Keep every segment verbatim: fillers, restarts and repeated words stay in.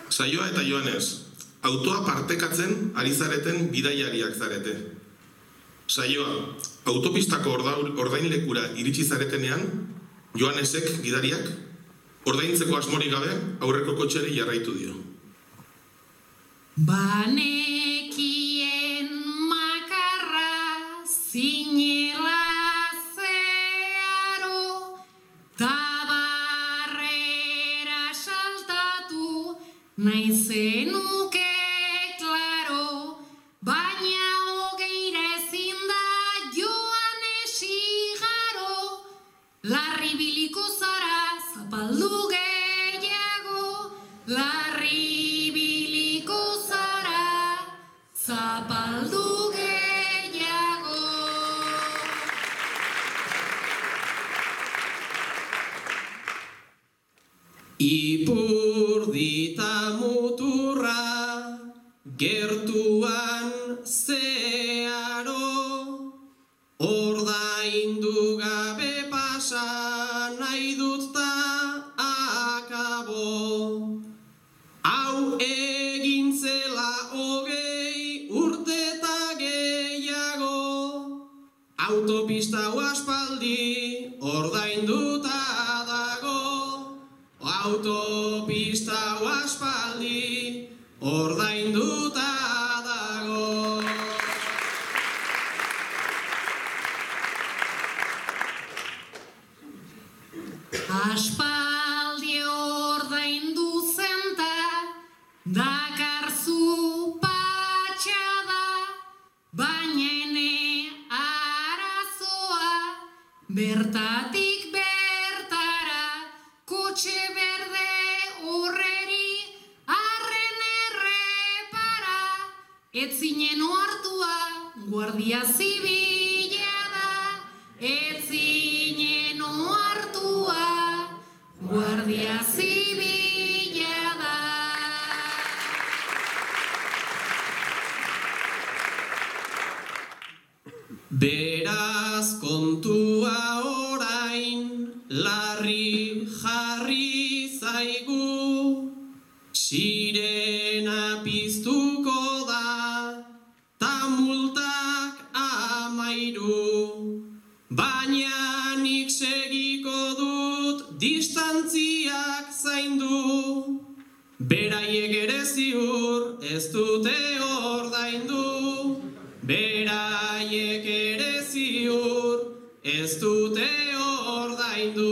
Saioa eta Joanes, autoa partekatzen ari zareten bidaiariak zarete. Saioa, autopistako ordainlekura iritsi zaretenean, Joanesek gidariak, ordaintzeko asmorik gabe aurreko kotxeari jarraitu dio. Banekien makarra zinela zeharo, tabarrera saltatu nahi zenuke klaro, baina hogeira ezin da Joanes igaro, larri biliko zara zapaldu gehiago, larri biliko zara zapaldu gehiago. Ipurdita muturra gertuan zeharo, ordaindu gabe pasa nahi dut ta akabo. Hau egin zela hogei urte eta gehiago, autopista hau aspaldi ordainduta dago, autopista hau aspaldi ordainduta dago. Aspaldi ordaindu zenta, dakarzu patxada, baina ene arazoa, bertatik bertara, kotxe berde horreri, arren errepara, ez zinen ohartua, guardia zibila da, ez zinen ohartua, guardia zibila da. Beraz kontua orain, larri jarri zaigu, sirena piztuko da, ta multak amairu, baina nik segiko dut distantziak zaindu, beraiek ere ziur ez dute ordaindu, beraiek ere ziur ez dute ordaindu.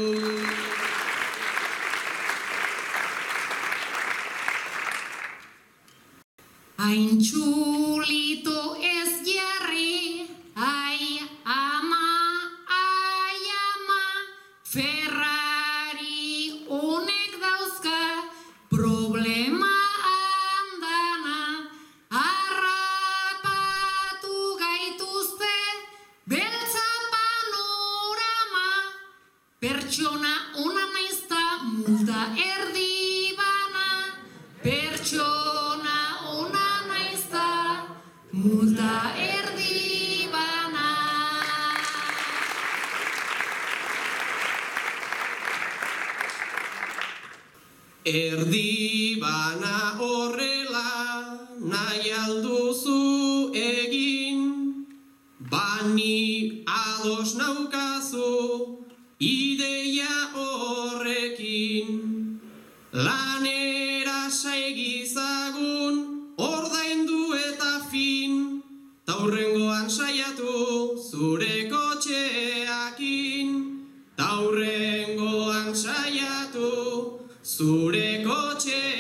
Hain txulito ez jarri, ai ama, ai ama, Ferrari honek dauzka problema handana, harrapatu gaituzte beltza panorama, pertsona ona naizta multa erdi bana, pertsona ona naizta multa erdi bana. Erdi bana horrela nahi alduzu egin, bani ados naukazu ideia horrekin, lanera saigizagun ordaindu eta fin, taurrengoan saiatu zure kotxeakin, taurrengoan saiatu zure kotxeakin.